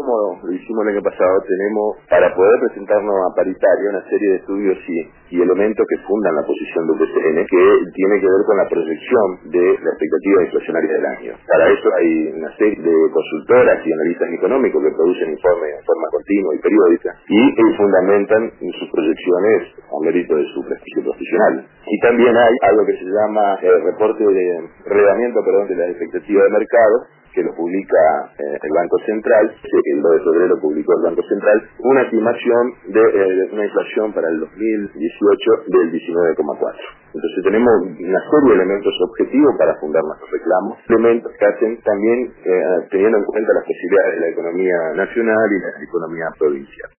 como lo hicimos el año pasado, tenemos, para poder presentarnos a paritaria, una serie de estudios y elementos que fundan la posición del BCN, que tiene que ver con la proyección de la expectativa inflacionaria del año. Para eso hay una serie de consultoras y analistas económicos que producen informes en forma continua y periódica y fundamentan sus proyecciones a mérito de su prestigio profesional. Y también hay algo que se llama reporte de relevamiento de las expectativas de mercado, que lo publica el Banco Central, el 2 de febrero publicó el Banco Central, una estimación de una inflación para el 2018 del 19,4. Entonces tenemos una serie de elementos objetivos para fundar nuestros reclamos, elementos que hacen también teniendo en cuenta las posibilidades de la economía nacional y la economía provincial.